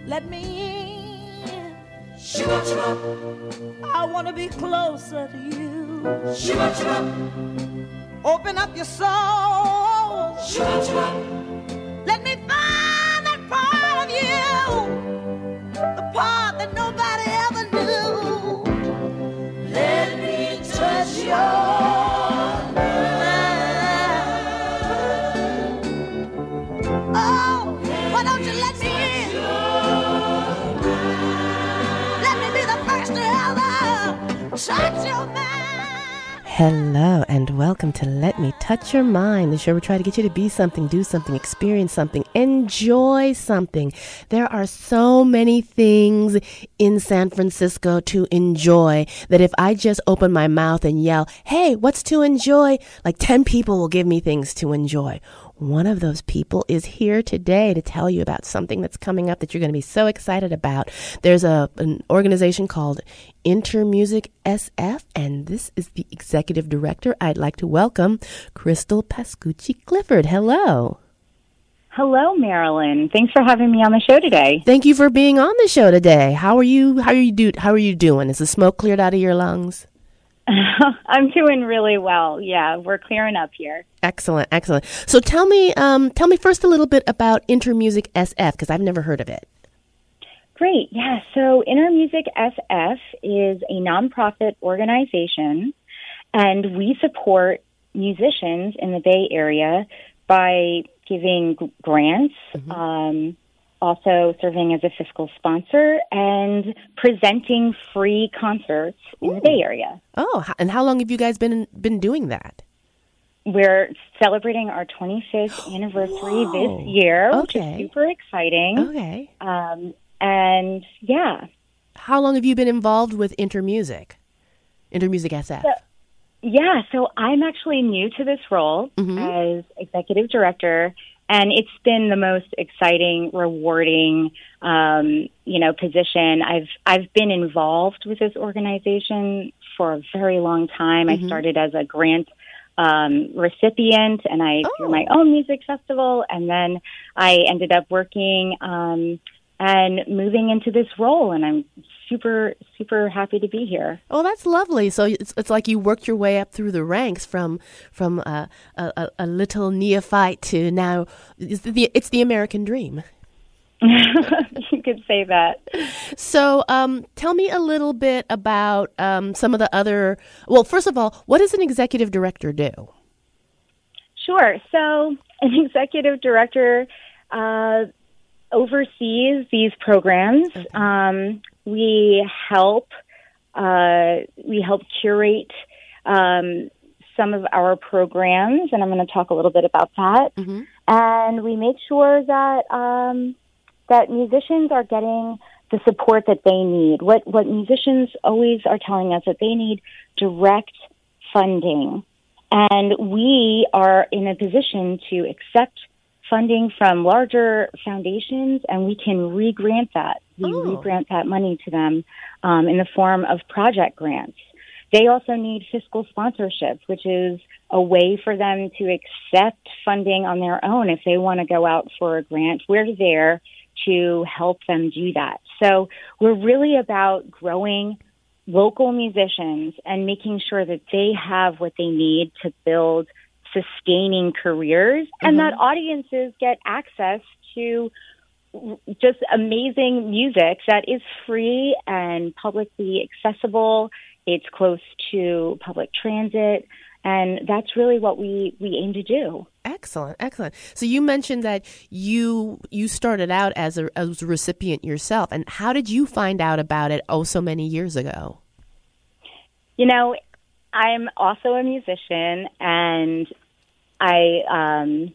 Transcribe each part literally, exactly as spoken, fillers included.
Let me in. Shoo-up, shoo-up. I want to be closer to you. Shoo-up, shoo-up. Open up your soul. Shoo-up, shoo-up. Let me find that part of you, the part that nobody ever knew. Let me touch your Hello and welcome to Let Me Touch Your Mind, the show we try to get you to be something, do something, experience something, enjoy something. There are so many things in San Francisco to enjoy that if I just open my mouth and yell, hey, what's to enjoy? Like ten people will give me things to enjoy. One of those people is here today to tell you about something that's coming up that you're going to be so excited about. There's a an organization called Intermusic S F, and this is the executive director. I'd like to welcome Crystal Pascucci Clifford. Hello. Hello, Marilyn. Thanks for having me on the show today. Thank you for being on the show today. How are you? How are you do? How are you doing? Is the smoke cleared out of your lungs? I'm doing really well. Yeah, we're clearing up here. Excellent, excellent. So tell me, um, tell me first a little bit about Intermusic S F because I've never heard of it. Great. Yeah. So Intermusic S F is a nonprofit organization, and we support musicians in the Bay Area by giving g- grants. Mm-hmm. Um, also serving as a fiscal sponsor and presenting free concerts in Ooh. the Bay Area. Oh, and how long have you guys been been doing that? We're celebrating our twenty-fifth anniversary Whoa. this year, okay. which is super exciting. Okay. Um, and, yeah. How long have you been involved with Intermusic, Intermusic S F? So, yeah, so I'm actually new to this role mm-hmm. as executive director. And it's been the most exciting, rewarding, um, you know, position. I've I've been involved with this organization for a very long time. Mm-hmm. I started as a grant um, recipient, and I oh. threw my own music festival, and then I ended up working um, and moving into this role. And I'm super, super happy to be here. Oh, that's lovely. So it's it's like you worked your way up through the ranks from from uh, a, a little neophyte to now it's the, it's the American dream. You could say that. So um, tell me a little bit about um, some of the other, well, first of all, what does an executive director do? Sure. So an executive director uh, oversees these programs. Okay. Um, we help uh, we help curate um, some of our programs, and I'm going to talk a little bit about that. Mm-hmm. And we make sure that um, that musicians are getting the support that they need. What what musicians always are telling us that they need direct funding, and we are in a position to accept funding from larger foundations, and we can re-grant that. We oh. re-grant that money to them um, in the form of project grants. They also need fiscal sponsorship, which is a way for them to accept funding on their own if they want to go out for a grant. We're there to help them do that. So we're really about growing local musicians and making sure that they have what they need to build sustaining careers mm-hmm. and that audiences get access to just amazing music that is free and publicly accessible. It's close to public transit, and that's really what we, we aim to do. Excellent, excellent. So you mentioned that you you started out as a, as a recipient yourself, and how did you find out about it oh so many years ago? You know, I'm also a musician, and I, um,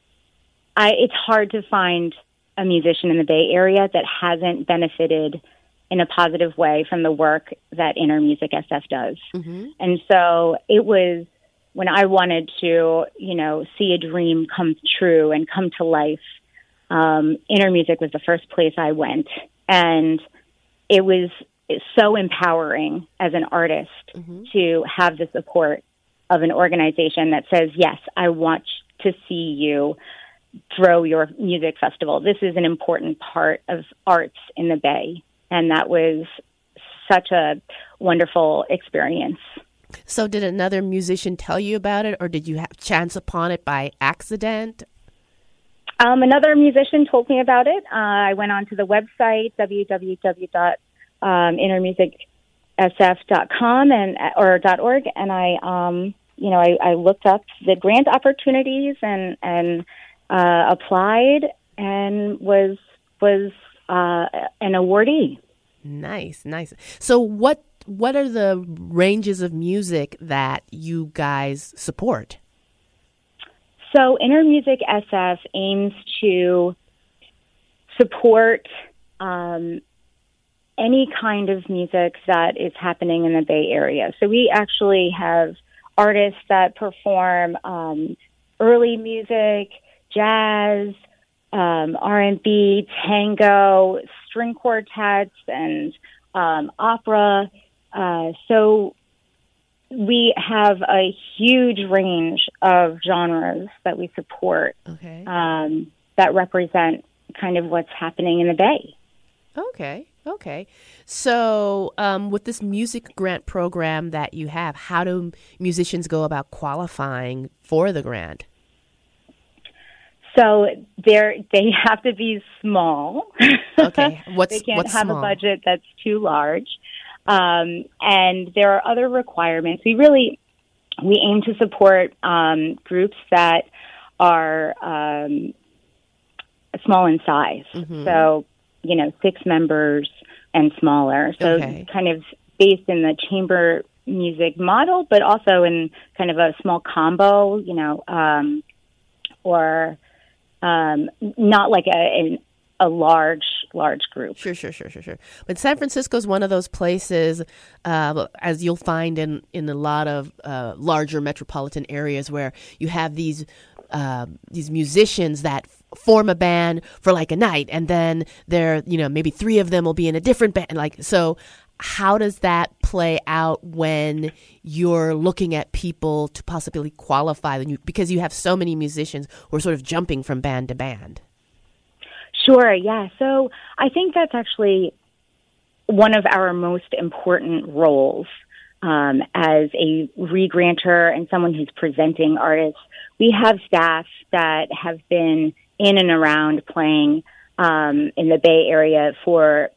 I, it's hard to find a musician in the Bay Area that hasn't benefited in a positive way from the work that Intermusic S F does. Mm-hmm. And so it was when I wanted to, you know, see a dream come true and come to life. Um, Intermusic was the first place I went, and it was so empowering as an artist mm-hmm. to have the support of an organization that says, yes, I want to see you throw your music festival. This is an important part of arts in the Bay, and that was such a wonderful experience. So did another musician tell you about it, or did you have chance upon it by accident? Um, another musician told me about it. Uh, I went onto the website, w w w dot inner music s f dot com and or .org, and I, um, you know, I, I looked up the grant opportunities and and uh, applied and was was uh, an awardee. Nice, nice. So what what are the ranges of music that you guys support? So Inner Music S F aims to support um, any kind of music that is happening in the Bay Area. So we actually have artists that perform um, early music, jazz, um, R and B, tango, string quartets, and um, opera. Uh, so we have a huge range of genres that we support okay. um, that represent kind of what's happening in the Bay. Okay, okay. So um, with this music grant program that you have, how do musicians go about qualifying for the grant? So they're, they have to be small. Okay, what's They can't what's have small? a budget that's too large. Um, and there are other requirements. We really, we aim to support um, groups that are um, small in size. Mm-hmm. So, you know, six members and smaller. So Okay. kind of based in the chamber music model, but also in kind of a small combo, you know, um, or um, not like a, an, a large, large group. Sure, sure, sure, sure, sure. But San Francisco is one of those places, uh, as you'll find in, in a lot of uh, larger metropolitan areas, where you have these uh, these musicians that f- form a band for like a night, and then there, you know, maybe three of them will be in a different band. Like, so how does that play out when you're looking at people to possibly qualify? Because you have so many musicians who are sort of jumping from band to band. Sure, yeah. So I think that's actually one of our most important roles um, as a re-grantor and someone who's presenting artists. We have staff that have been in and around playing um, in the Bay Area for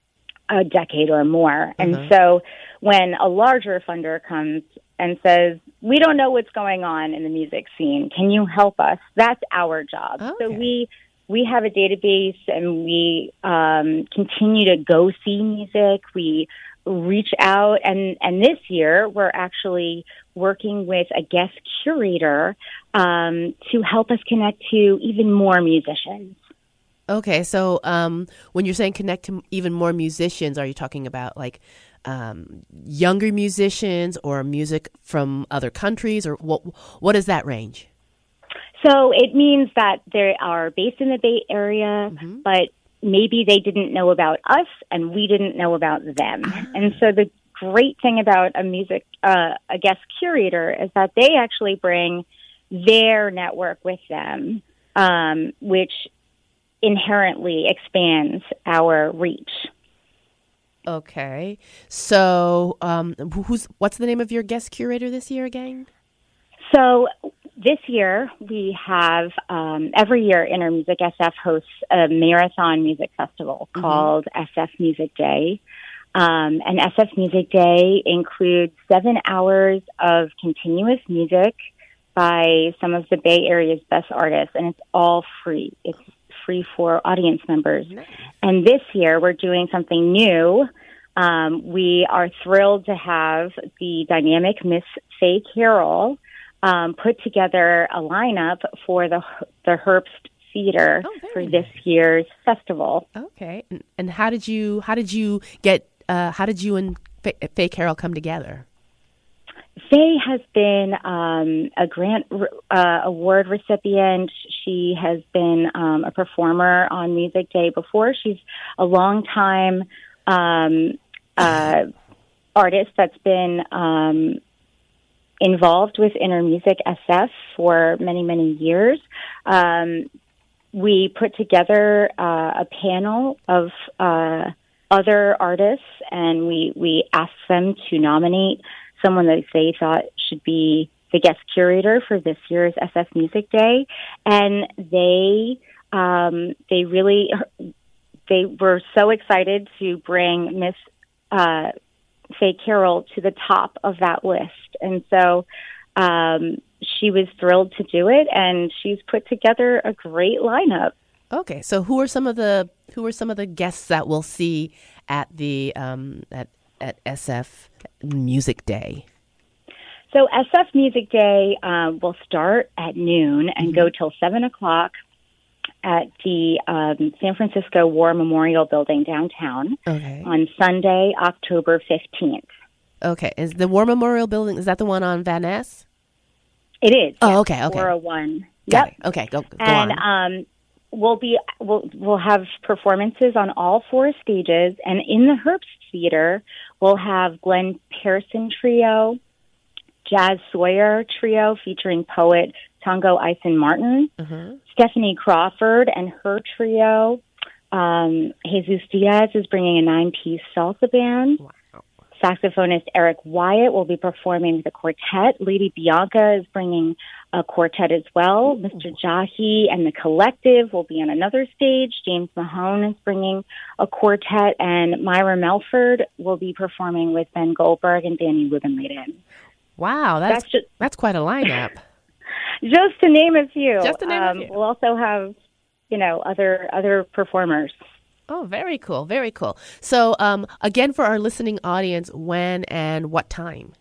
a decade or more. Mm-hmm. And so when a larger funder comes and says, we don't know what's going on in the music scene, can you help us? That's our job. Okay. So we We have a database, and we um, continue to go see music. We reach out, and, and this year we're actually working with a guest curator um, to help us connect to even more musicians. Okay, so um, when you're saying connect to even more musicians, are you talking about like um, younger musicians or music from other countries, or what? What is that range? So it means that they are based in the Bay Area, mm-hmm. but maybe they didn't know about us and we didn't know about them. Ah. And so the great thing about a music, uh, a guest curator is that they actually bring their network with them, um, which inherently expands our reach. Okay. So um, who's what's the name of your guest curator this year again? So this year, we have, um, every year, Inner Music S F hosts a marathon music festival mm-hmm. called S F Music Day. Um, and S F Music Day includes seven hours of continuous music by some of the Bay Area's best artists, and it's all free. It's free for audience members. Nice. And this year, we're doing something new. Um, we are thrilled to have the dynamic Miss Faye Carroll Um, put together a lineup for the the Herbst Theater oh, for this nice. year's festival. Okay, and, and how did you how did you get uh, how did you and Faye, Faye Carroll come together? Faye has been um, a grant uh, award recipient. She has been um, a performer on Music Day before. She's a longtime um, uh, artist that's been Um, involved with Inner Music S F for many, many years. Um, we put together uh, a panel of uh, other artists, and we, we asked them to nominate someone that they thought should be the guest curator for this year's S F Music Day. And they um, they really they were so excited to bring Miss uh, Faye Carroll to the top of that list. And so um, she was thrilled to do it, and she's put together a great lineup. Okay, so who are some of the who are some of the guests that we'll see at the um, at at S F Music Day? So S F Music Day uh, will start at noon and mm-hmm. go till seven o'clock at the um, San Francisco War Memorial Building downtown okay. on Sunday, October fifteenth. Okay, is the War Memorial Building, is that the one on Van Ness? It is. Oh, yes. okay, okay. four oh one. Got Yep. it. Okay, go, go and, on. Um, we'll be we'll we'll have performances on all four stages, and in the Herbst Theater, we'll have Glenn Pearson Trio, Jazz Sawyer Trio featuring poet Tongo Eisen Martin, uh-huh. Stephanie Crawford and her trio. Um, Jesus Diaz is bringing a nine-piece salsa band. Wow. Saxophonist Eric Wyatt will be performing with a quartet. Lady Bianca is bringing a quartet as well. Ooh. Mister Jahi and the Collective will be on another stage. James Mahone is bringing a quartet, and Myra Melford will be performing with Ben Goldberg and Danny Rubenladen. Wow, that's that's, just, that's quite a lineup. Just to name a few. Just to name um, a few. We'll also have, you know, other other performers. Oh, very cool, very cool. So, um, again, for our listening audience, when and what time?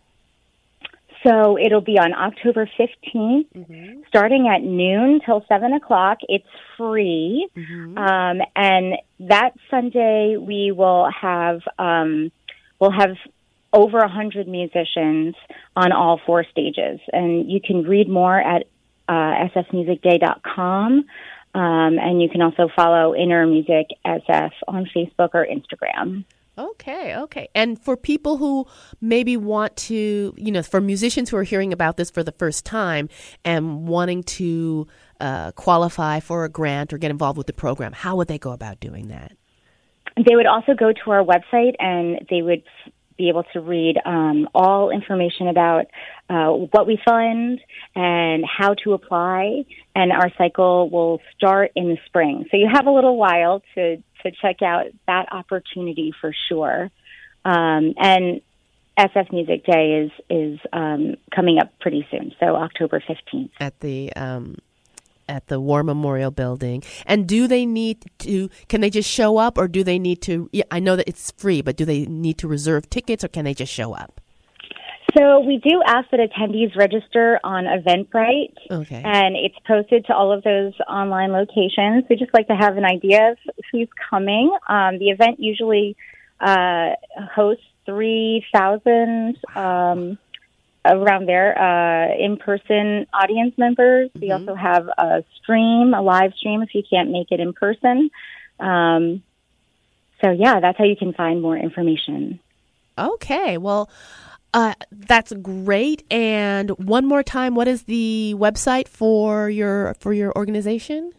So it'll be on October fifteenth, mm-hmm. starting at noon till seven o'clock. It's free. Mm-hmm. Um, and that Sunday, we will have um, we'll have over one hundred musicians on all four stages. And you can read more at uh, s f music day dot com. Um, and you can also follow Inner Music S F on Facebook or Instagram. Okay, okay. And for people who maybe want to, you know, for musicians who are hearing about this for the first time and wanting to uh, qualify for a grant or get involved with the program, how would they go about doing that? They would also go to our website, and they would be able to read um, all information about uh, what we fund and how to apply. And our cycle will start in the spring. So you have a little while to, to check out that opportunity for sure. Um, and S F Music Day is, is um, coming up pretty soon, so October fifteenth. At the... Um at the War Memorial Building. And do they need to, can they just show up, or do they need to, yeah, I know that it's free, but do they need to reserve tickets, or can they just show up? So we do ask that attendees register on Eventbrite, okay. and it's posted to all of those online locations. We just like to have an idea of who's coming. Um, the event usually uh, hosts three thousand um around there, uh, in-person audience members. Mm-hmm. We also have a stream, a live stream if you can't make it in person. Um, so, yeah, that's how you can find more information. Okay, well, uh, that's great. And one more time, what is the website for your for your organization?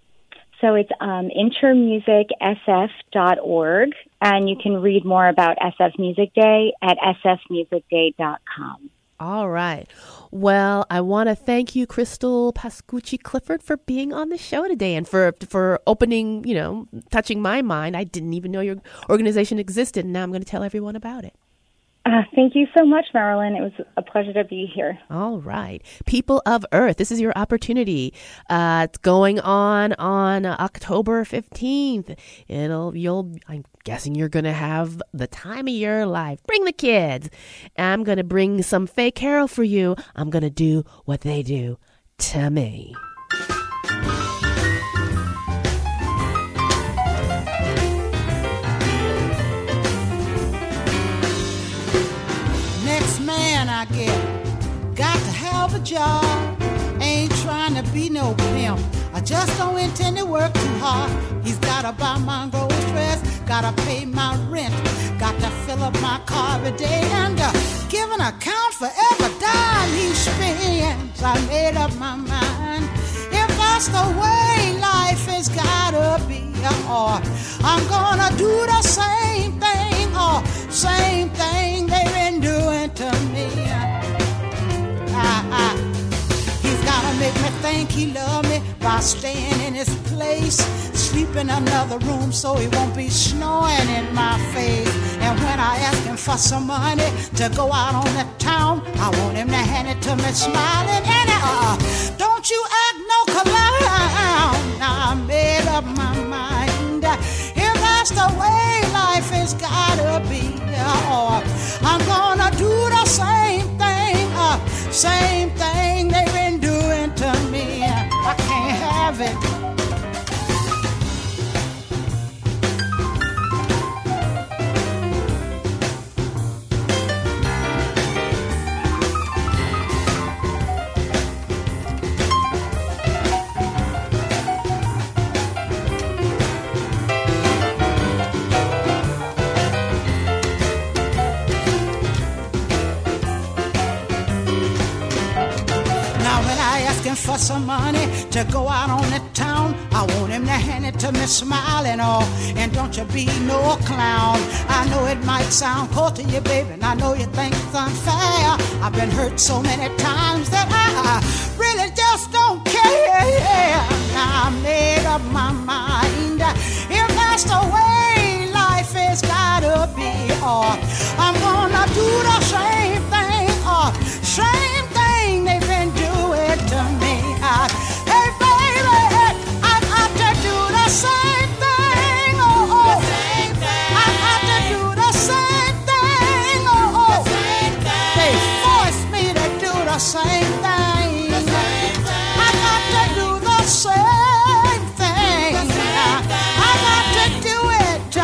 So it's um, intermusic s f dot org, and you can read more about S F Music Day at s f music day dot com. All right. Well, I want to thank you, Crystal Pascucci Clifford, for being on the show today and for for opening, you know, touching my mind. I didn't even know your organization existed, and now I'm going to tell everyone about it. Uh, thank you so much, Marilyn. It was a pleasure to be here. All right. People of Earth, this is your opportunity. Uh, it's going on on October fifteenth. It'll, you'll, I'm guessing you're going to have the time of your life. Bring the kids. I'm going to bring some Faye Carroll for you. I'm going to do what they do to me. I get got to have a job, ain't trying to be no pimp, I just don't intend to work too hard. He's gotta buy my groceries, gotta pay my rent, got to fill up my car every day, and uh, give an account for every dime he spends. I made up my mind, if that's the way life I'm gonna do the same thing, oh, same thing they've been doing to me. Ah, ah. He's gotta make me think he love me by staying in his place, sleep in another room so he won't be snoring in my face. And when I ask him for some money to go out on the town, I want him to hand it to me smiling. And uh, don't you act no clown. Now I made up my mind. If that's the way life has gotta be, oh, I'm gonna do the same thing, uh, same thing they've been doing to me. I can't have it. For some money to go out on the town, I want him to hand it to me smiling, oh, and don't you be no clown. I know it might sound cold to you, baby, and I know you think it's unfair. I've been hurt so many times that I really just don't care. Now I made up my mind. If that's the way life has gotta be, oh, I'm gonna do the same thing, oh, same thing they've been doing to me. Hey baby, I got to do the same thing, oh, oh. The same thing. I got to do the same thing, oh, oh. The same thing. They forced me to do the same thing. The same thing. I got to do the same thing. The same thing. I got to do it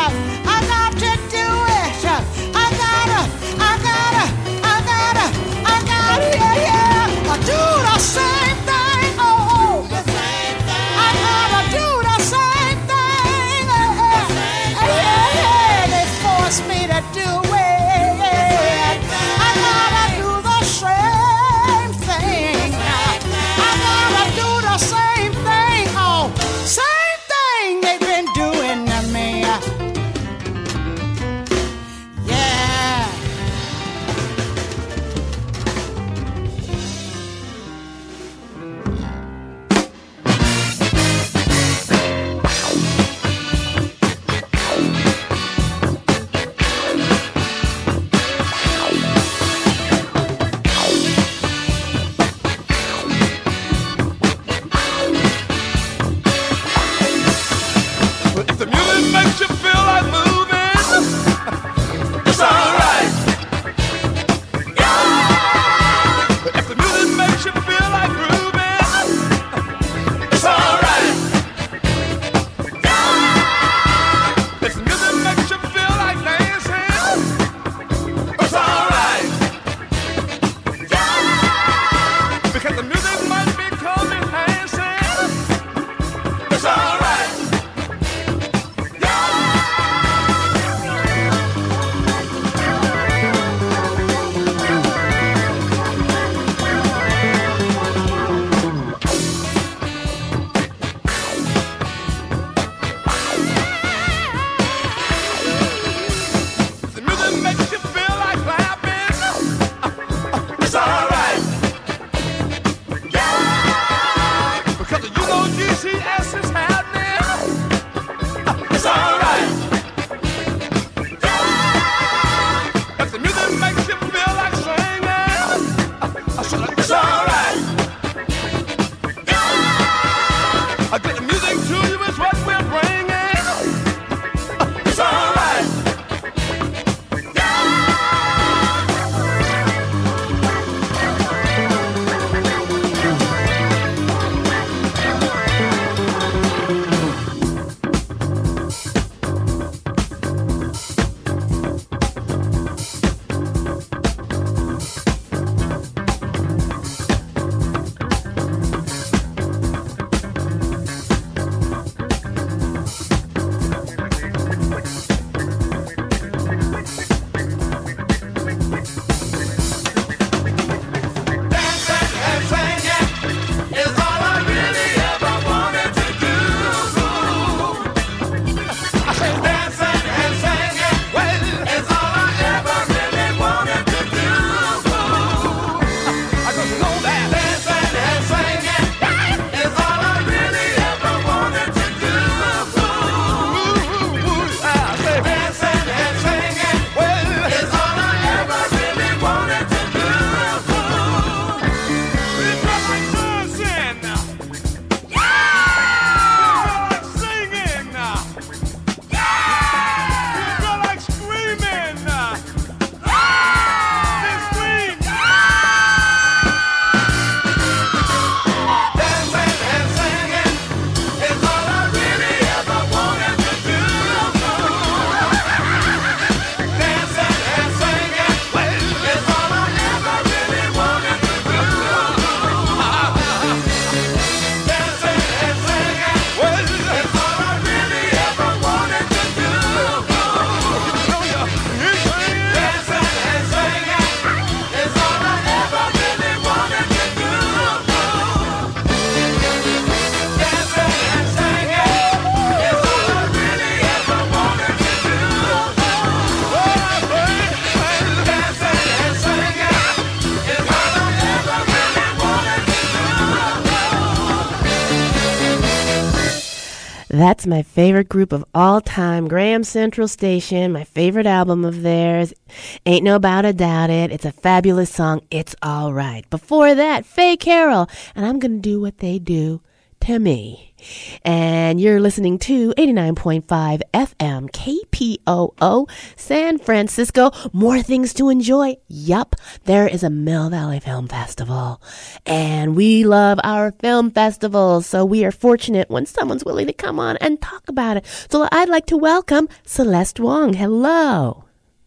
That's my favorite group of all time. Graham Central Station, my favorite album of theirs. Ain't No About a Doubt It. It's a fabulous song. It's all right. Before that, Faye Carroll. And I'm going to do what they do to me. And you're listening to eighty-nine point five F M K P O O San Francisco. More things to enjoy. Yup, there is a Mill Valley Film Festival. And we love our film festivals. So we are fortunate when someone's willing to come on and talk about it. So I'd like to welcome Celeste Wong. Hello.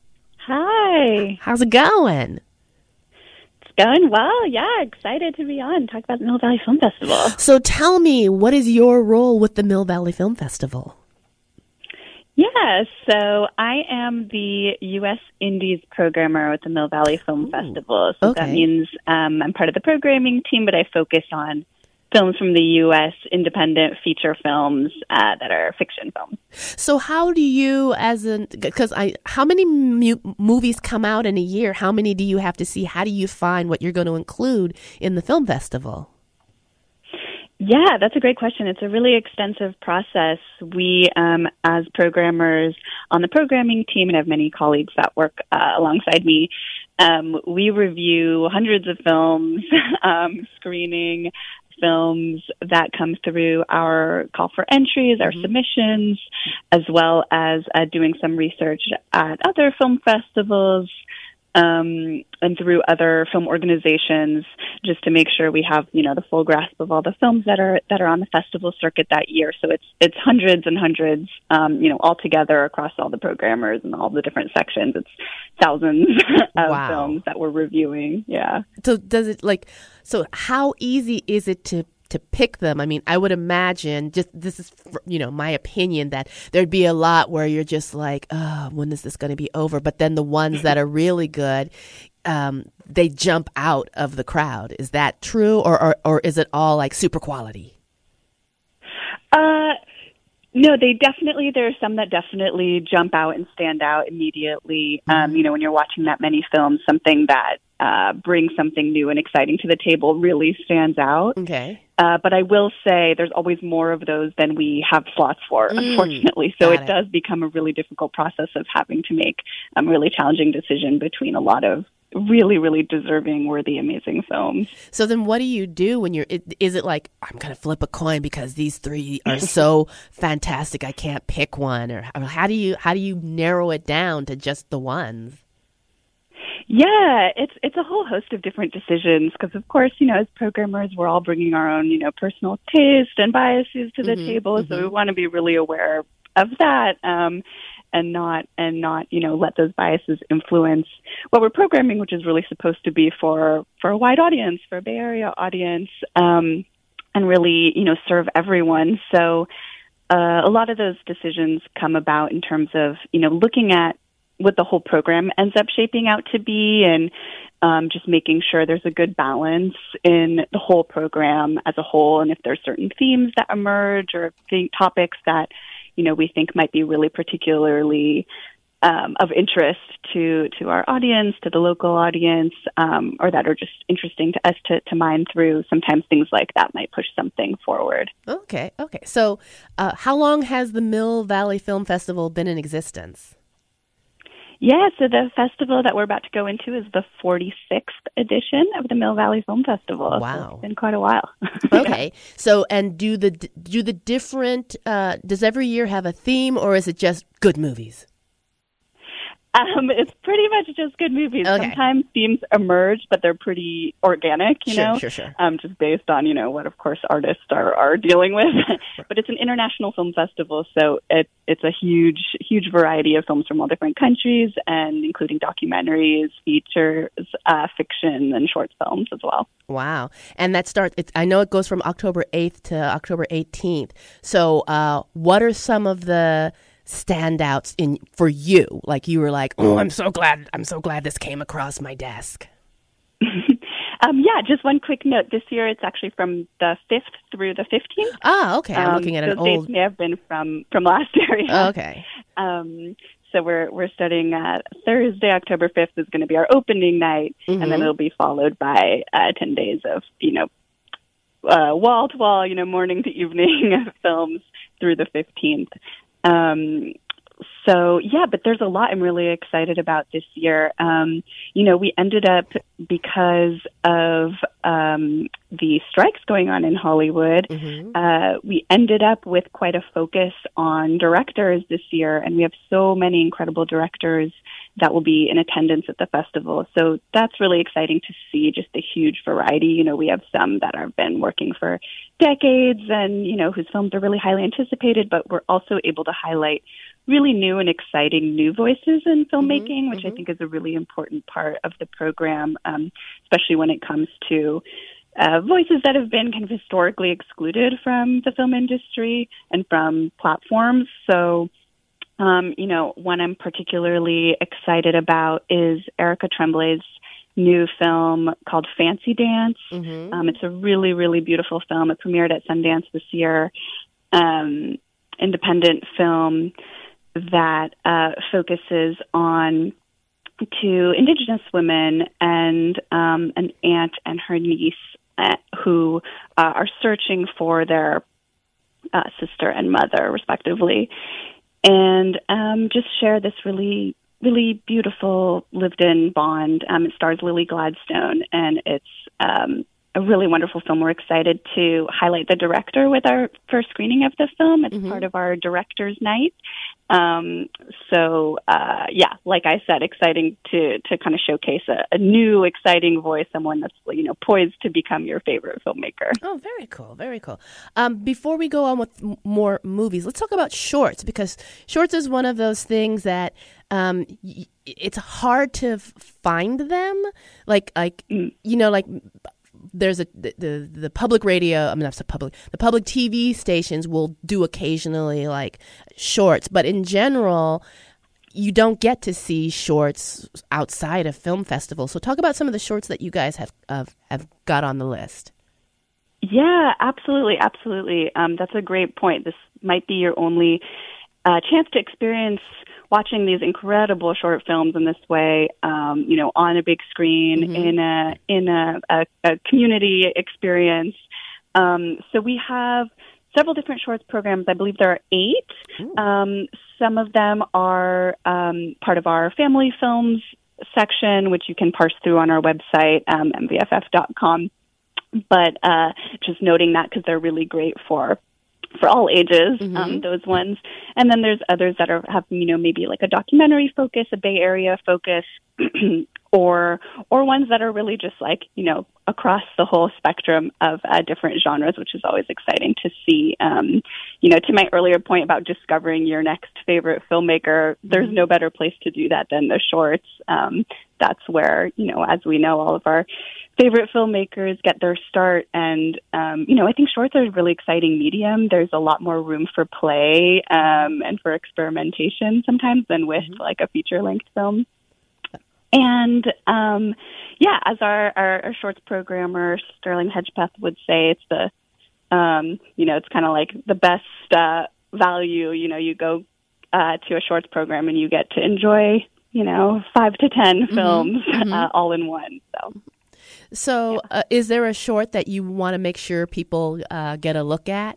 Hi. How's it going? Going well, yeah. Excited to be on, talk about the Mill Valley Film Festival. So tell me, what is your role with the Mill Valley Film Festival? Yeah, so I am the U S Indies programmer with the Mill Valley Film Ooh, Festival. So okay. that means um, I'm part of the programming team, but I focus on films from the U S independent feature films uh, that are fiction films. So how do you, as an, because I, how many mu- movies come out in a year? How many do you have to see? How do you find what you're going to include in the film festival? Yeah, that's a great question. It's a really extensive process. We, um, as programmers on the programming team, and I have many colleagues that work uh, alongside me, um, we review hundreds of films, um, screening films that come through our call for entries, our mm-hmm. submissions, as well as uh, doing some research at other film festivals, um, and through other film organizations, just to make sure we have, you know, the full grasp of all the films that are that are on the festival circuit that year. So it's it's hundreds and hundreds, um, you know, all together across all the programmers and all the different sections. It's thousands of wow. films that we're reviewing. Yeah. So does it like? So how easy is it to? to pick them? I mean, I would imagine, just this is, you know, my opinion, that there'd be a lot where you're just like, oh, when is this going to be over? But then the ones that are really good, um, they jump out of the crowd. Is that true? Or, or, or is it all like super quality? Uh, no, they definitely, there are some that definitely jump out and stand out immediately. Mm-hmm. Um, you know, when you're watching that many films, something that uh, brings something new and exciting to the table really stands out. Okay. Uh, but I will say there's always more of those than we have slots for, mm, unfortunately. So it, it does become a really difficult process of having to make a um, really challenging decision between a lot of really, really deserving, worthy, amazing films. So then what do you do when you're, it, is it like, I'm going to flip a coin because these three are so fantastic, I can't pick one? Or how do you, how do you narrow it down to just the ones? Yeah, it's it's a whole host of different decisions because, of course, you know, as programmers, we're all bringing our own, you know, personal taste and biases to the mm-hmm, table. Mm-hmm. So we want to be really aware of that um, and not and not, you know, let those biases influence what we're programming, which is really supposed to be for for a wide audience, for a Bay Area audience, um, and really, you know, serve everyone. So uh, a lot of those decisions come about in terms of, you know, looking at what the whole program ends up shaping out to be, and um, just making sure there's a good balance in the whole program as a whole. And if there's certain themes that emerge or th- topics that, you know, we think might be really particularly um, of interest to, to our audience, to the local audience, um, or that are just interesting to us to, to mine through, sometimes things like that might push something forward. Okay. Okay. So uh, how long has the Mill Valley Film Festival been in existence? Yeah, so the festival that we're about to go into is the forty-sixth edition of the Mill Valley Film Festival. Wow. So it's been quite a while. Okay. Yeah. So, and do the do the different, uh, does every year have a theme, or is it just good movies? Um, it's pretty much just good movies. Okay. Sometimes themes emerge, but they're pretty organic, you sure, know, sure, sure. Um, just based on, you know, what, of course, artists are, are dealing with. But it's an international film festival, so it, it's a huge, huge variety of films from all different countries, and including documentaries, features, uh, fiction, and short films as well. Wow. And that starts, it's, I know it goes from October eighth to October eighteenth. So uh, what are some of the standouts in for you? Like you were like, oh, I'm so glad, I'm so glad this came across my desk. um, yeah, just one quick note. This year it's actually from the fifth through the fifteenth. Ah, okay. I'm um, looking at an old... dates may have been from, from last year. Yeah. Oh, okay. Um, so we're we're starting uh, Thursday, October fifth is going to be our opening night, mm-hmm. and then it'll be followed by uh, ten days of, you know, uh, wall-to-wall, you know, morning to evening films through the fifteenth. Um, so, yeah, but there's a lot I'm really excited about this year. Um, you know, we ended up, because of um, the strikes going on in Hollywood, mm-hmm. uh, we ended up with quite a focus on directors this year, and we have so many incredible directors that will be in attendance at the festival. So that's really exciting to see, just the huge variety. You know, we have some that have been working for decades and, you know, whose films are really highly anticipated, but we're also able to highlight really new and exciting new voices in filmmaking, mm-hmm, which mm-hmm. I think is a really important part of the program, um, especially when it comes to uh, voices that have been kind of historically excluded from the film industry and from platforms. So, Um, you know, one I'm particularly excited about is Erica Tremblay's new film called Fancy Dance. Mm-hmm. Um, it's a really, really beautiful film. It premiered at Sundance this year. Um, independent film that uh, focuses on two Indigenous women and um, an aunt and her niece uh, who uh, are searching for their uh, sister and mother, respectively. And um, just share this really, really beautiful lived-in bond. Um, it stars Lily Gladstone, and it's um, a really wonderful film. We're excited to highlight the director with our first screening of the film. It's mm-hmm. part of our director's night. Um, so, uh, yeah, like I said, exciting to, to kind of showcase a, a new, exciting voice, someone that's, you know, poised to become your favorite filmmaker. Oh, very cool, very cool. Um, before we go on with m- more movies, let's talk about shorts, because shorts is one of those things that um, y- it's hard to f- find them. Like, like mm. you know, like... There's a the, the the public radio. I mean, that's the public. The public T V stations will do occasionally like shorts, but in general, you don't get to see shorts outside of film festivals. So, talk about some of the shorts that you guys have have, have got on the list. Yeah, absolutely, absolutely. Um, that's a great point. This might be your only uh, chance to experience watching these incredible short films in this way, um, you know, on a big screen, mm-hmm. in a in a, a, a community experience. Um, so we have several different shorts programs. I believe there are eight. Um, some of them are um, part of our family films section, which you can parse through on our website, um, m v f f dot com. But uh, just noting that because they're really great for for all ages, mm-hmm. um, those ones. And then there's others that are have, you know, maybe like a documentary focus, a Bay Area focus, or or ones that are really just like, you know, across the whole spectrum of uh, different genres, which is always exciting to see. Um, you know, to my earlier point about discovering your next favorite filmmaker, there's no better place to do that than the shorts. Um, that's where, you know, as we know, all of our favorite filmmakers get their start. And, um, you know, I think shorts are a really exciting medium. There's a lot more room for play um, and for experimentation sometimes than with mm-hmm. like a feature-length film. And, um, yeah, as our, our, our shorts programmer, Sterling Hedgepeth, would say, it's the, um, you know, it's kind of like the best uh, value. You know, you go uh, to a shorts program and you get to enjoy, you know, five to ten mm-hmm. films mm-hmm. Uh, all in one. So. So, yeah. uh, is there a short that you want to make sure people uh, get a look at?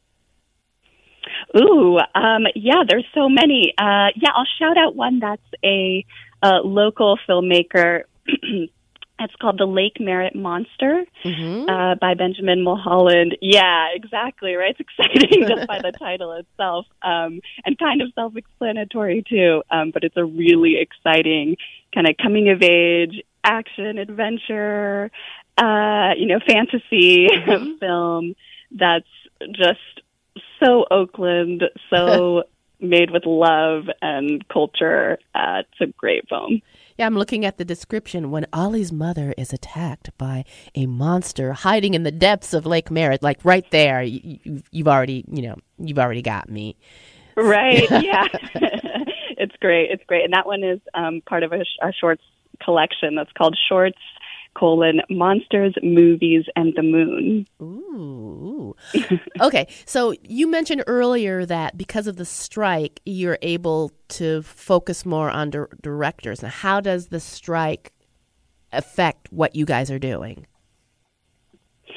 Ooh, um, yeah, there's so many. Uh, yeah, I'll shout out one that's a, a local filmmaker. It's called The Lake Merritt Monster mm-hmm. uh, by Benjamin Mulholland. Yeah, exactly, right? It's exciting just by the title itself, um, and kind of self-explanatory too. Um, but it's a really exciting kind of coming-of-age action, adventure, uh, you know, fantasy mm-hmm. film that's just so Oakland, so made with love and culture. Uh, it's a great film. Yeah, I'm looking at the description. When Ollie's mother is attacked by a monster hiding in the depths of Lake Merritt, like right there, you, you've already, you know, you've already got me. Right. Yeah, it's great. It's great, and that one is um, part of a, a shorts collection that's called Shorts colon Monsters, Movies, and the Moon. Ooh. Okay, so you mentioned earlier that because of the strike, you're able to focus more on di- directors. Now, how does the strike affect what you guys are doing?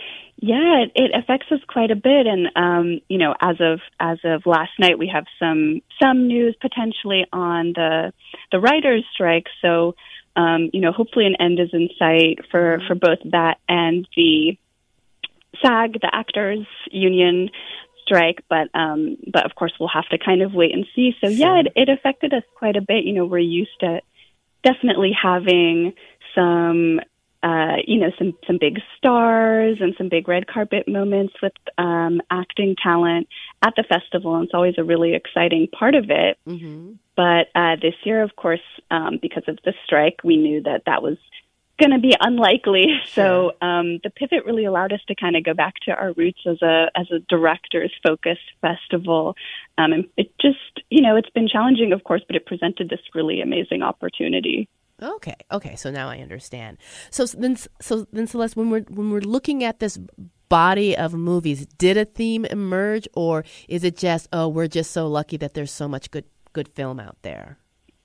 Yeah, it, it affects us quite a bit, and um, you know, as of as of last night, we have some some news potentially on the the writers' strike. So, um, you know, hopefully an end is in sight for, for both that and the SAG, the Actors Union strike. But um, but of course, we'll have to kind of wait and see. So yeah, it, it affected us quite a bit. You know, we're used to definitely having some. Uh, you know, some, some big stars and some big red carpet moments with um, acting talent at the festival. And it's always a really exciting part of it. Mm-hmm. But uh, this year, of course, um, because of the strike, we knew that that was going to be unlikely. Sure. So um, the pivot really allowed us to kind of go back to our roots as a as a directors-focused festival. Um, and it just, you know, it's been challenging, of course, but it presented this really amazing opportunity. Okay. Okay. So now I understand. So then, so then, Celeste, when we're when we're looking at this body of movies, did a theme emerge, or is it just, oh, we're just so lucky that there's so much good good film out there?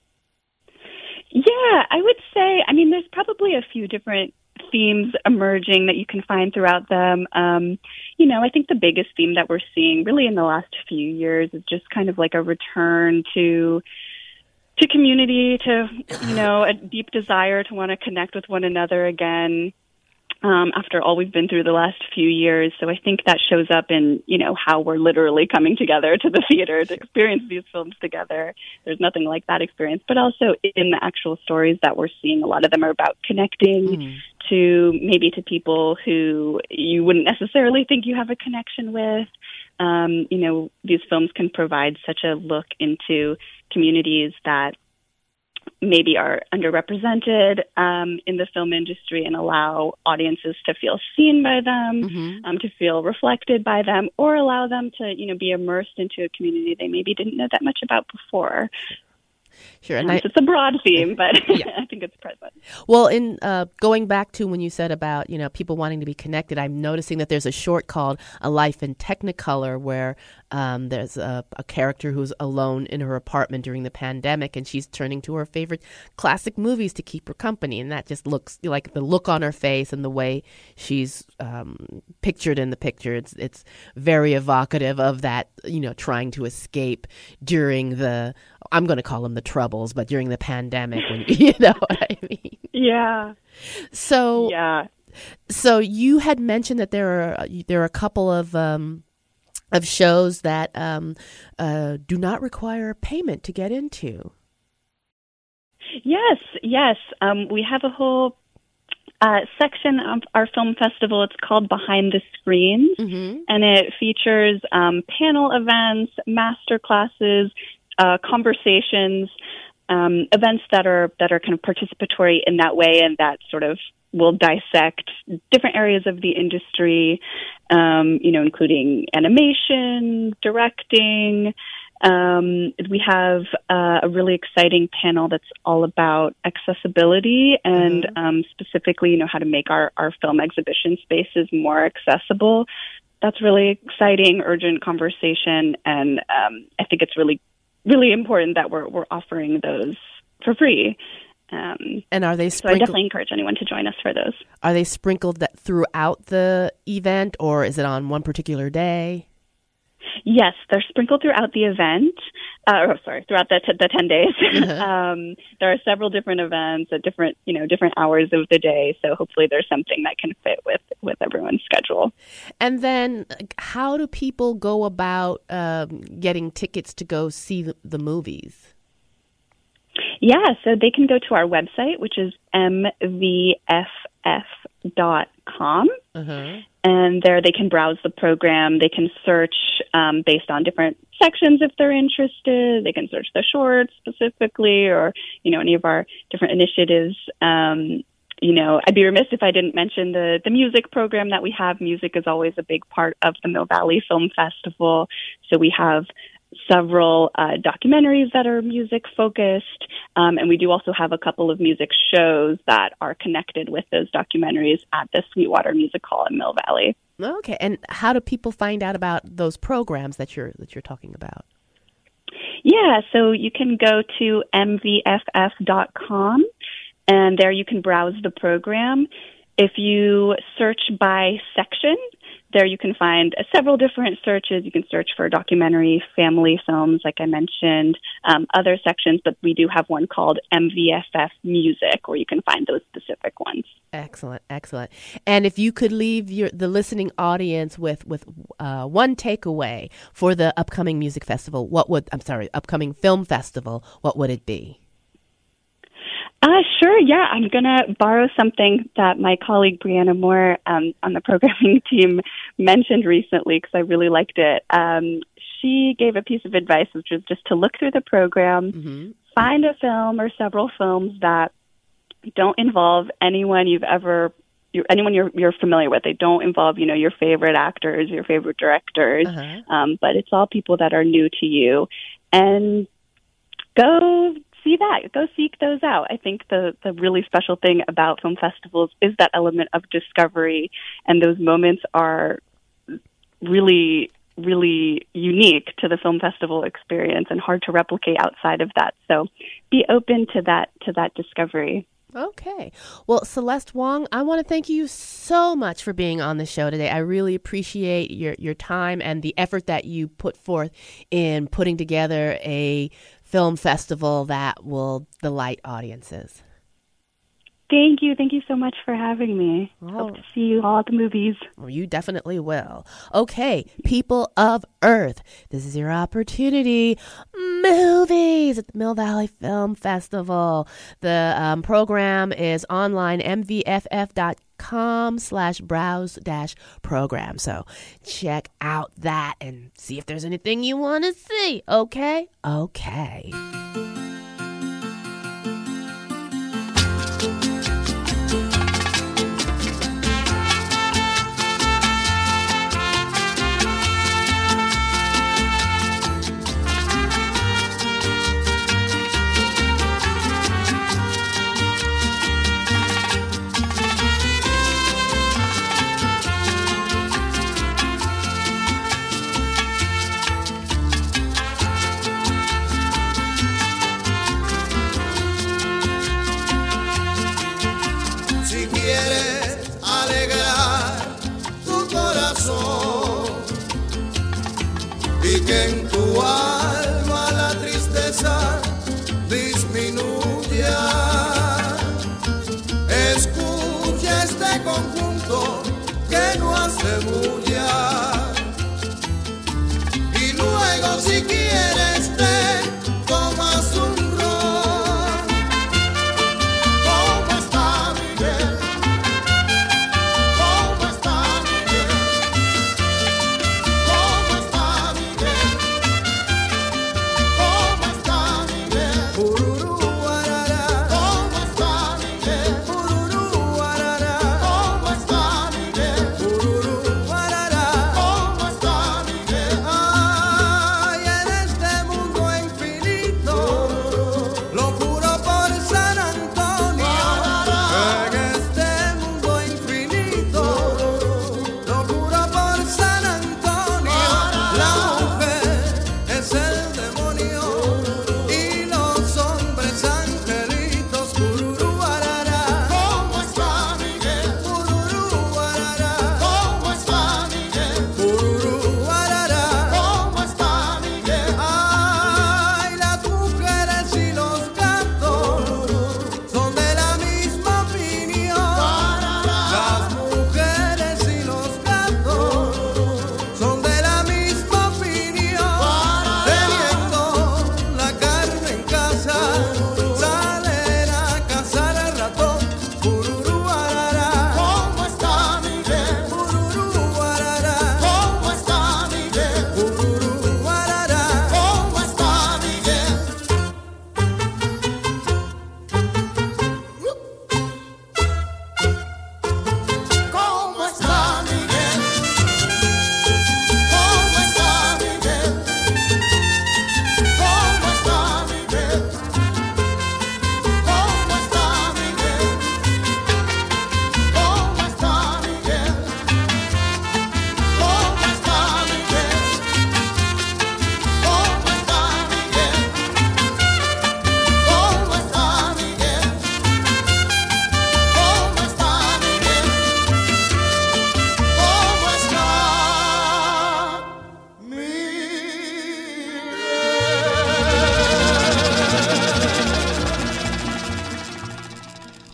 Yeah, I would say. I mean, there's probably a few different themes emerging that you can find throughout them. Um, you know, I think the biggest theme that we're seeing really in the last few years is just kind of like a return to. to community, to, you know, a deep desire to want to connect with one another again um, after all we've been through the last few years. So I think that shows up in, you know, how we're literally coming together to the theater to experience these films together. There's nothing like that experience, but also in the actual stories that we're seeing. A lot of them are about connecting mm. to maybe to people who you wouldn't necessarily think you have a connection with. Um, you know, these films can provide such a look into communities that maybe are underrepresented um, in the film industry and allow audiences to feel seen by them, mm-hmm. um, to feel reflected by them, or allow them to, you know, be immersed into a community they maybe didn't know that much about before. Sure, and um, I, it's a broad theme, but yeah. I think it's present. Well, in uh, going back to when you said about, you know, people wanting to be connected, I'm noticing that there's a short called A Life in Technicolor where um, there's a, a character who's alone in her apartment during the pandemic, and she's turning to her favorite classic movies to keep her company, and that just looks like the look on her face and the way she's um, pictured in the picture. It's it's very evocative of that, you know, trying to escape during the, I'm going to call them the troubles, but during the pandemic, when, you know what I mean? Yeah. So, yeah. So you had mentioned that there are there are a couple of um, of shows that um, uh, do not require payment to get into. Yes, yes. Um, we have a whole uh, section of our film festival. It's called Behind the Screens, mm-hmm. and it features um, panel events, master classes, uh, conversations, um, events that are that are kind of participatory in that way, and that sort of will dissect different areas of the industry, um, you know, including animation, directing. Um, we have uh, a really exciting panel that's all about accessibility and mm-hmm. um, specifically, you know, how to make our, our film exhibition spaces more accessible. That's really exciting, urgent conversation, and um, I think it's really, really important that we're we're offering those for free. Um, and are they sprinkled? So I definitely encourage anyone to join us for those. Are they sprinkled that throughout the event, or is it on one particular day? Yes, they're sprinkled throughout the event. Uh, or sorry, throughout the, t- the ten days. Uh-huh. um, there are several different events at different, you know, different hours of the day. So hopefully, there's something that can fit with with everyone's schedule. And then, how do people go about um, getting tickets to go see the, the movies? Yeah, so they can go to our website, which is m v f f dot com. Uh-huh. And there they can browse the program. They can search um, based on different sections if they're interested. They can search the shorts specifically, or, you know, any of our different initiatives. Um, you know, I'd be remiss if I didn't mention the, the music program that we have. Music is always a big part of the Mill Valley Film Festival. So we have several uh, documentaries that are music focused, um, and we do also have a couple of music shows that are connected with those documentaries at the Sweetwater Music Hall in Mill Valley. Okay, and how do people find out about those programs that you're that you're talking about? Yeah, so you can go to m v f f dot com, and there you can browse the program. If you search by section, there you can find uh, several different searches. You can search for documentary, family films, like I mentioned, um, other sections, but we do have one called M V F F Music, where you can find those specific ones. Excellent, excellent. And if you could leave your the listening audience with with uh, one takeaway for the upcoming music festival, what would I'm sorry, upcoming film festival, what would it be? Uh, sure, yeah. I'm going to borrow something that my colleague Brianna Moore um, on the programming team mentioned recently because I really liked it. Um, she gave a piece of advice, which was just to look through the program, mm-hmm. find a film or several films that don't involve anyone you've ever, you, anyone you're, you're familiar with. They don't involve, you know, your favorite actors, your favorite directors, uh-huh. um, but it's all people that are new to you. And go see that. Go seek those out. I think the, the really special thing about film festivals is that element of discovery, and those moments are really, really unique to the film festival experience and hard to replicate outside of that. So be open to that, to that discovery. Okay. Well, Celeste Wong, I want to thank you so much for being on the show today. I really appreciate your, your time and the effort that you put forth in putting together a film festival that will delight audiences. Thank you. Thank you so much for having me. Oh. Hope to see you all at the movies. Well, you definitely will. Okay, people of Earth, this is your opportunity. Movies at the Mill Valley Film Festival. The um, program is online, m v f f dot com slash browse dash program. So check out that and see if there's anything you want to see. Okay? Okay. Y que en tu alma la tristeza disminuya. Escucha este conjunto que no hace bulla. Y luego si quieres te tomas un ron. ¿Cómo está Miguel? ¿Cómo está Miguel? ¿Cómo está Miguel?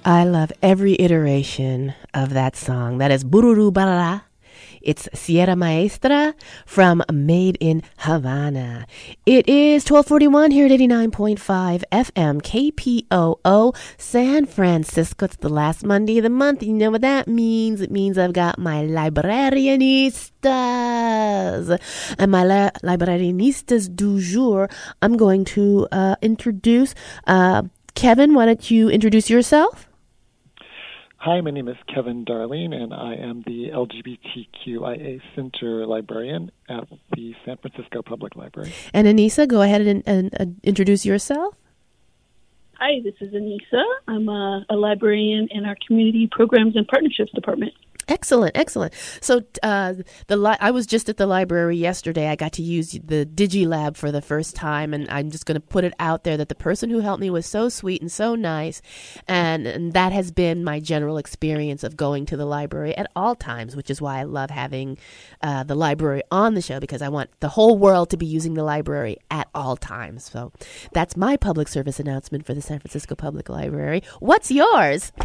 I love every iteration of that song. That is Bururu Barara. It's Sierra Maestra from Made in Havana. It is twelve forty-one here at eighty-nine point five F M K P O O San Francisco. It's the last Monday of the month. You know what that means? It means I've got my librarianistas. And my la- librarianistas du jour, I'm going to uh, introduce. Uh, Kevin, why don't you introduce yourself? Hi, my name is Kevin Darling, and I am the L G B T Q I A Center librarian at the San Francisco Public Library. And Anissa, go ahead and, and uh, introduce yourself. Hi, this is Anissa. I'm a, a librarian in our Community Programs and Partnerships Department. Excellent, excellent. So uh, the li- I was just at the library yesterday. I got to use the DigiLab for the first time, and I'm just going to put it out there that the person who helped me was so sweet and so nice, and, and that has been my general experience of going to the library at all times, which is why I love having uh, the library on the show, because I want the whole world to be using the library at all times. So that's my public service announcement for the San Francisco Public Library. What's yours?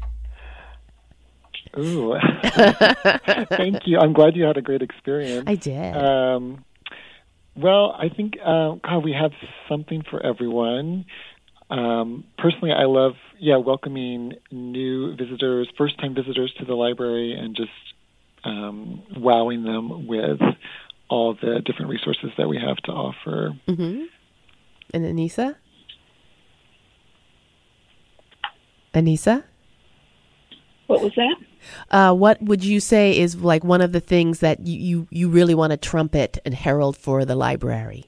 Ooh, thank you. I'm glad you had a great experience. I did. Um, well, I think uh, God, we have something for everyone. Um, personally, I love, yeah, welcoming new visitors, first-time visitors to the library, and just um, wowing them with all the different resources that we have to offer. Mm-hmm. And Anissa? Anissa? What was that? Uh, what would you say is like one of the things that you, you, you really want to trumpet and herald for the library?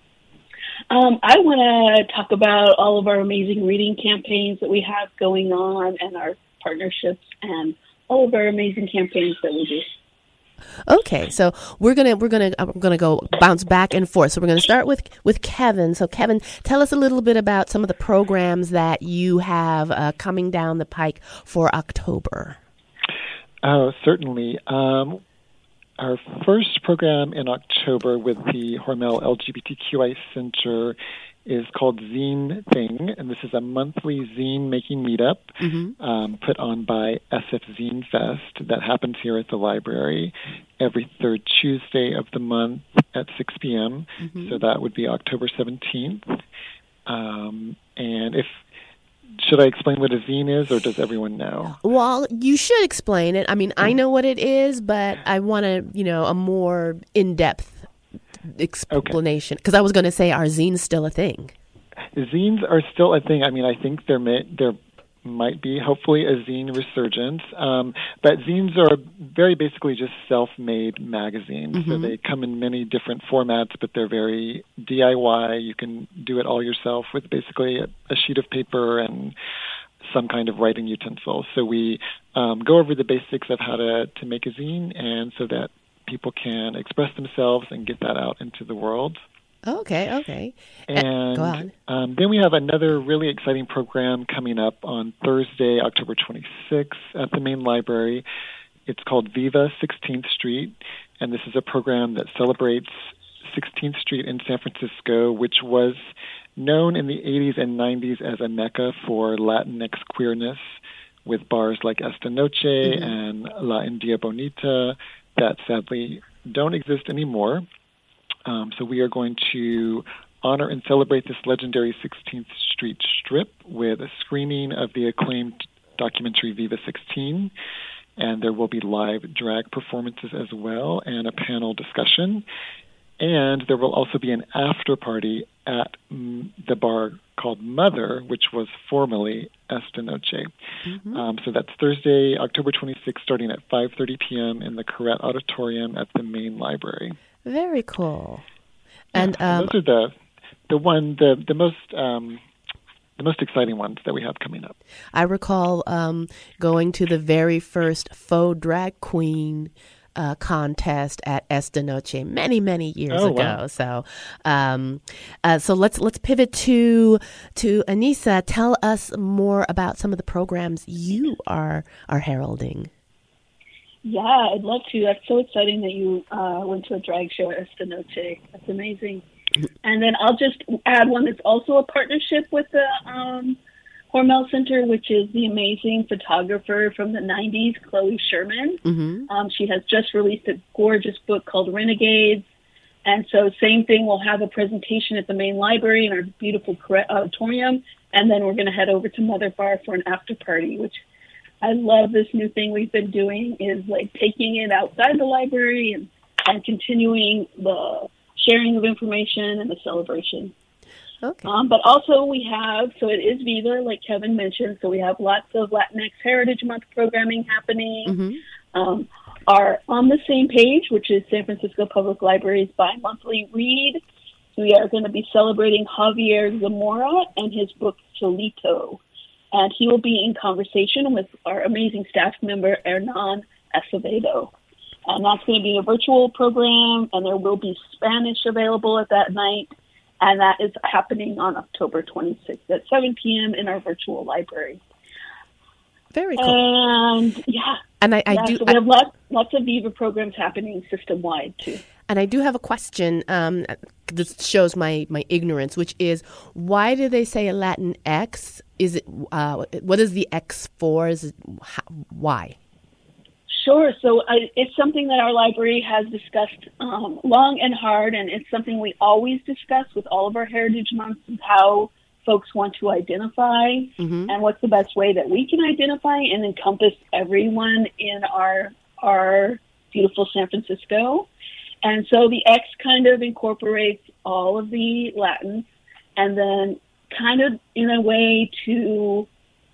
Um, I want to talk about all of our amazing reading campaigns that we have going on, and our partnerships, and all of our amazing campaigns that we do. Okay, so we're gonna we're gonna I'm gonna go bounce back and forth. So we're gonna start with with Kevin. So Kevin, tell us a little bit about some of the programs that you have uh, coming down the pike for October. Oh, certainly. Um, our first program in October with the Hormel L G B T Q I Center is called Zine Thing, and this is a monthly zine making meetup mm-hmm. um, put on by S F Zine Fest that happens here at the library every third Tuesday of the month at six p.m. Mm-hmm. So that would be October seventeenth. Um, and if should I explain what a zine is, or does everyone know? Well, you should explain it. I mean, I know what it is, but I want to, you know, a more in-depth explanation, because okay. I was going to say, are zines still a thing? Zines are still a thing. I mean, I think there may, there might be, hopefully, a zine resurgence. Um, but zines are very basically just self-made magazines. Mm-hmm. So they come in many different formats, but they're very D I Y. You can do it all yourself with basically a, a sheet of paper and some kind of writing utensil. So we um, go over the basics of how to, to make a zine, and so that people can express themselves and get that out into the world. Okay, okay. And Go on. Um, then we have another really exciting program coming up on Thursday, October twenty-sixth at the main library. It's called Viva sixteenth Street, and this is a program that celebrates sixteenth Street in San Francisco, which was known in the eighties and nineties as a mecca for Latinx queerness, with bars like Esta Noche mm-hmm. and La India Bonita that sadly don't exist anymore. Um, so we are going to honor and celebrate this legendary sixteenth Street strip with a screening of the acclaimed documentary Viva sixteen, and there will be live drag performances as well and a panel discussion. And there will also be an after party at mm, the bar called Mother, which was formerly Esta Noche. Mm-hmm. Um, so that's Thursday, October twenty-sixth, starting at five thirty p.m. in the Corrette Auditorium at the main library. Very cool. Yeah, and um, those are the the one the the most um, the most exciting ones that we have coming up. I recall um, going to the very first faux drag queen Uh, contest at Esta Noche many many years oh, ago. Wow. So, um, uh, so let's let's pivot to to Anissa. Tell us more about some of the programs you are are heralding. Yeah, I'd love to. That's so exciting that you uh, went to a drag show at Esta Noche. That's amazing. And then I'll just add one that's also a partnership with the um, Hormel Center, which is the amazing photographer from the nineties, Chloe Sherman. Mm-hmm. Um, she has just released a gorgeous book called Renegades. And so same thing, we'll have a presentation at the main library in our beautiful auditorium, and then we're going to head over to Mother Bar for an after party, which I love. This new thing we've been doing is like taking it outside the library and, and continuing the sharing of information and the celebration. Okay. Um, but also we have, so it is Viva, like Kevin mentioned, so we have lots of Latinx Heritage Month programming happening. Mm-hmm. Um, our On the Same Page, which is San Francisco Public Library's bi-monthly read, we are going to be celebrating Javier Zamora and his book Solito. And he will be in conversation with our amazing staff member, Hernan Acevedo. And that's going to be a virtual program, and there will be Spanish available at that night. And that is happening on October twenty-sixth at seven p.m. in our virtual library. Very cool. And yeah. And I, I yeah, do. So we have lots, lots of Viva programs happening system-wide, too. And I do have a question. Um, this shows my, my ignorance, which is, why do they say a Latinx? Is it uh, what is the X for? Is it how, why? Sure. So I, it's something that our library has discussed um, long and hard, and it's something we always discuss with all of our Heritage Months, is how folks want to identify, mm-hmm. and what's the best way that we can identify and encompass everyone in our our beautiful San Francisco. And so the X kind of incorporates all of the Latins, and then kind of in a way to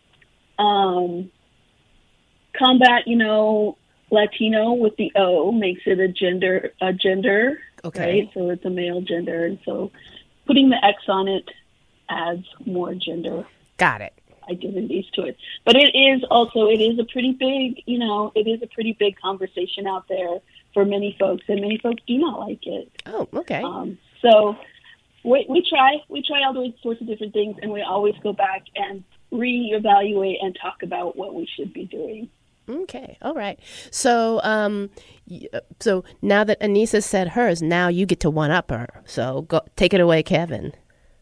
um, combat, you know, Latino with the O makes it a gender, a gender, okay. right? So it's a male gender, and so putting the X on it adds more gender. Got it. Identities to it. But it is also, it is a pretty big, you know, it is a pretty big conversation out there for many folks, and many folks do not like it. Oh, okay. Um, so we, we try, we try all those sorts of different things, and we always go back and reevaluate and talk about what we should be doing. Okay. All right. So, um, so now that Anissa said hers, now you get to one up her. So go, take it away, Kevin.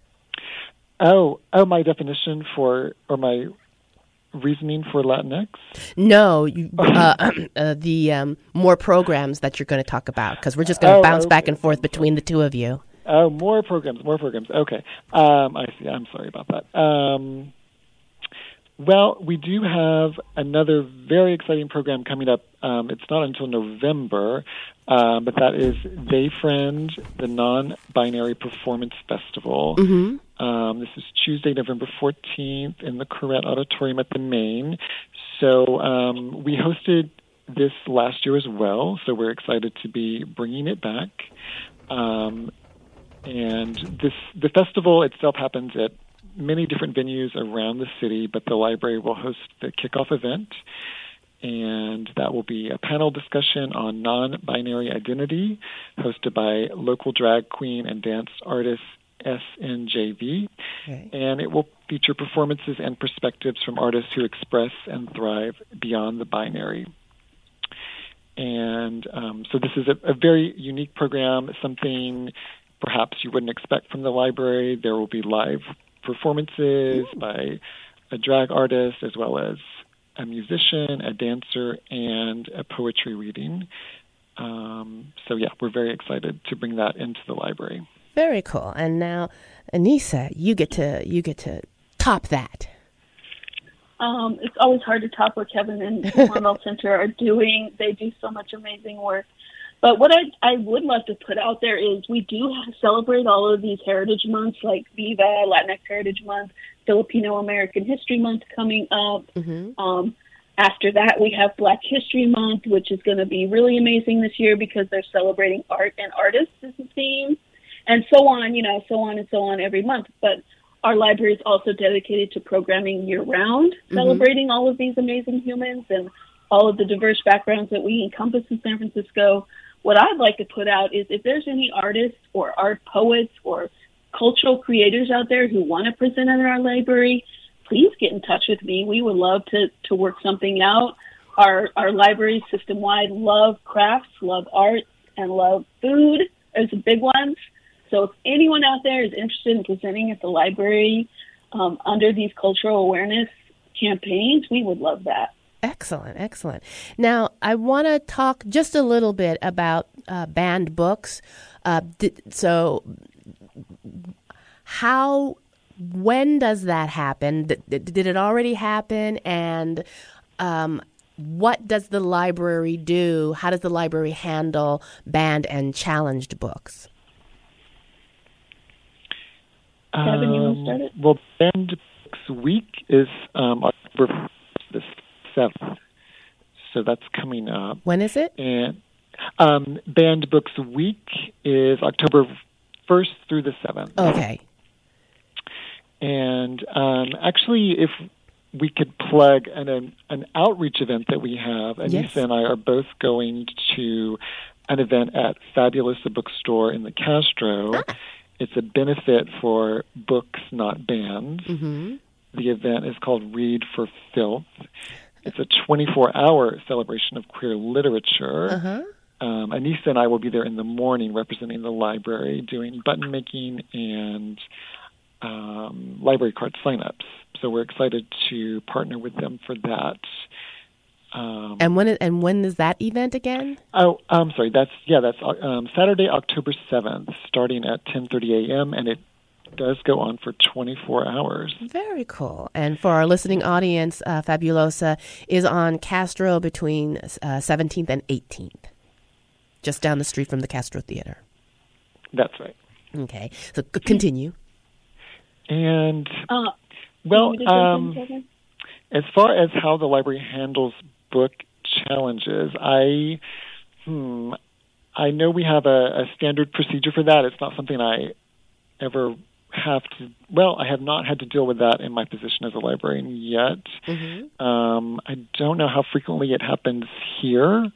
Oh, oh, my definition for, or my reasoning for Latinx? No, you, uh, uh, the um, more programs that you're going to talk about, because we're just going to oh, bounce okay. back and forth between the two of you. Oh, more programs, more programs. Okay. Um, I see. I'm sorry about that. Um, well, we do have another very exciting program coming up. Um, it's not until November, um, but that is They Friend, the Non-Binary Performance Festival. Mm-hmm. Um, this is Tuesday, November fourteenth in the Corrette Auditorium at the Main. So um, we hosted this last year as well, so we're excited to be bringing it back. Um, and this the festival itself happens at many different venues around the city, but the library will host the kickoff event, and that will be a panel discussion on non-binary identity hosted by local drag queen and dance artist S N J V, okay. And it will feature performances and perspectives from artists who express and thrive beyond the binary. And um, so this is a, a very unique program, something perhaps you wouldn't expect from the library. There will be live performances Ooh. by a drag artist, as well as a musician, a dancer, and a poetry reading. Um, so yeah, we're very excited to bring that into the library. Very cool. And now, Anissa, you get to you get to top that. Um, it's always hard to top what Kevin and the Hormel Center are doing. They do so much amazing work. But what I I would love to put out there is we do have, celebrate all of these heritage months, like Viva, Latinx Heritage Month, Filipino American History Month coming up. Mm-hmm. Um, after that, we have Black History Month, which is going to be really amazing this year because they're celebrating art and artists as a theme. And so on, you know, so on and so on every month. But our library is also dedicated to programming year-round, mm-hmm. celebrating all of these amazing humans and all of the diverse backgrounds that we encompass in San Francisco. What I'd like to put out is if there's any artists or art poets or cultural creators out there who want to present in our library, please get in touch with me. We would love to, to work something out. Our, our library system-wide love crafts, love art, and love food as the big ones. So if anyone out there is interested in presenting at the library, um, under these cultural awareness campaigns, we would love that. Excellent, excellent. Now, I want to talk just a little bit about uh, banned books. Uh, did, so, how, when does that happen? Did, did it already happen? And um, what does the library do? How does the library handle banned and challenged books? Kevin, you want to Um, start it? well, Banned Books Week is um, October the seventh, so that's coming up. When is it? And um, Banned Books Week is October first through the seventh. Okay. And um, actually, if we could plug an, an an outreach event that we have, Anissa Yes. and I are both going to an event at Fabulosa Bookstore in the Castro. Ah. It's a benefit for Books Not Banned. Mm-hmm. The event is called Read for Filth. It's a twenty-four hour celebration of queer literature. Uh-huh. Um, Anissa and I will be there in the morning representing the library, doing button making and um, library card signups. So we're excited to partner with them for that. Um, And when is, and when is that event again? oh, I'm sorry. That's yeah. That's um, Saturday, October seventh, starting at ten thirty a.m. and it does go on for twenty-four hours. Very cool. And for our listening audience, uh, Fabulosa is on Castro between uh, seventeenth and eighteenth, just down the street from the Castro Theater. That's right. Okay, so c- continue. And Uh, well, you want me to jump in, um, Kevin? as far as how the library handles book challenges, I hmm, I know we have a, a standard procedure for that. It's not something I ever have to. Well, I have not had to deal with that in my position as a librarian yet. Mm-hmm. Um, I don't know how frequently it happens here,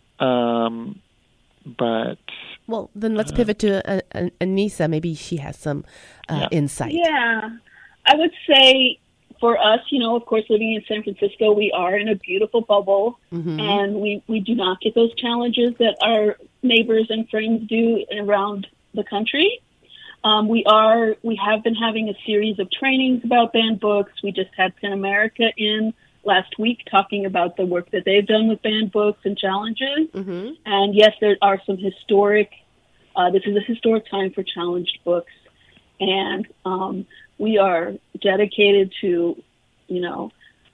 um, but Well, then let's pivot to uh, uh, Anissa. Maybe she has some uh, Yeah. insight. Yeah, I would say for us, you know, of course, living in San Francisco, we are in a beautiful bubble, Mhm. and we, we do not get those challenges that our neighbors and friends do around the country. Um, we are we have been having a series of trainings about banned books. We just had PEN America in last week talking about the work that they've done with banned books and challenges. Mm-hmm. And yes, there are some historic, uh, this is a historic time for challenged books. And um, we are dedicated to, you know,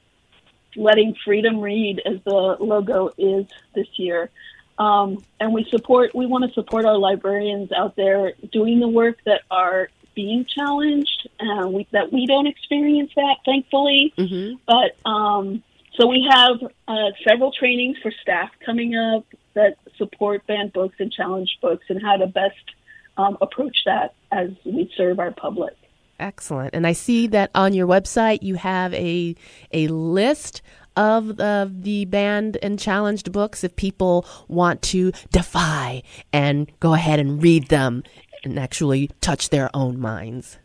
letting freedom read, as the logo is this year. Um, and we support, we want to support our librarians out there doing the work that are being challenged, uh, we, that we don't experience that, thankfully. Mm-hmm. But um, so we have uh, several trainings for staff coming up that support banned books and challenged books and how to best um, approach that as we serve our public. Excellent. And I see that on your website you have a a list of the, the banned and challenged books if people want to defy and go ahead and read them and actually touch their own minds.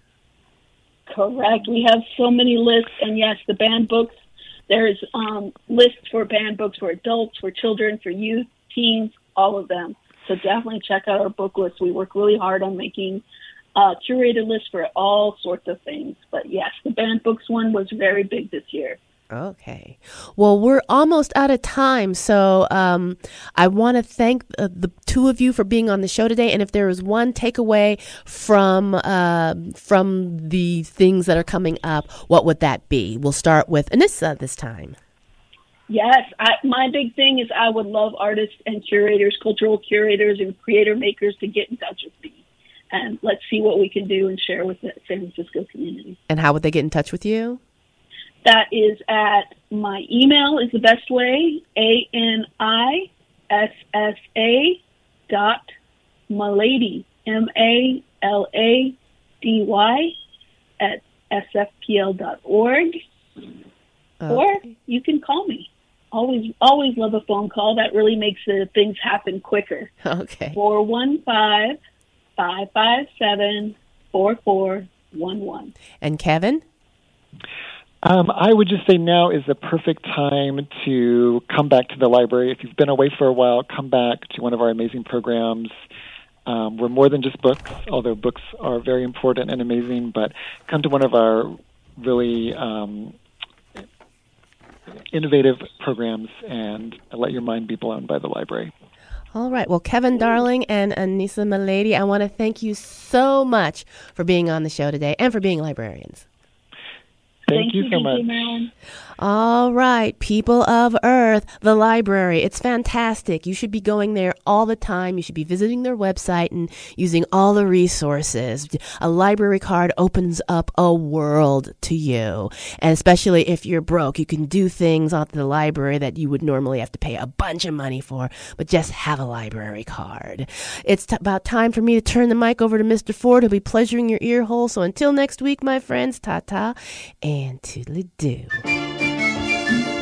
Correct. We have so many lists, and yes, the banned books, there's um, lists for banned books for adults, for children, for youth, teens, all of them. So definitely check out our book list. We work really hard on making uh, curated lists for all sorts of things. But yes, the banned books one was very big this year. Okay. Well, we're almost out of time, so um, I want to thank uh, the two of you for being on the show today. And if there is one takeaway from uh, from the things that are coming up, what would that be? We'll start with Anissa this time. Yes, I, my big thing is I would love artists and curators, cultural curators and creator makers to get in touch with me. And let's see what we can do and share with the San Francisco community. And how would they get in touch with you? That is at my email is the best way, A N I S S A dot Malady, M A L A D Y, at S F P L dot org. Okay. Or you can call me. Always, always love a phone call. That really makes the things happen quicker. Okay. four one five, five five seven, four four one one. And Kevin? Um, I would just say now is the perfect time to come back to the library. If you've been away for a while, come back to one of our amazing programs. Um, we're more than just books, although books are very important and amazing, but come to one of our really um, innovative programs, and let your mind be blown by the library. All right. Well, Kevin Darling and Anissa Milady, I want to thank you so much for being on the show today and for being librarians. Thank, Thank you, you so thank much. You, Marilyn. All right, people of Earth, the library. It's fantastic. You should be going there all the time. You should be visiting their website and using all the resources. A library card opens up a world to you. And especially if you're broke, you can do things at the library that you would normally have to pay a bunch of money for, but just have a library card. It's t- about time for me to turn the mic over to Mister Ford, who'll be pleasuring your ear hole. So until next week, my friends, ta-ta and toodly-doo.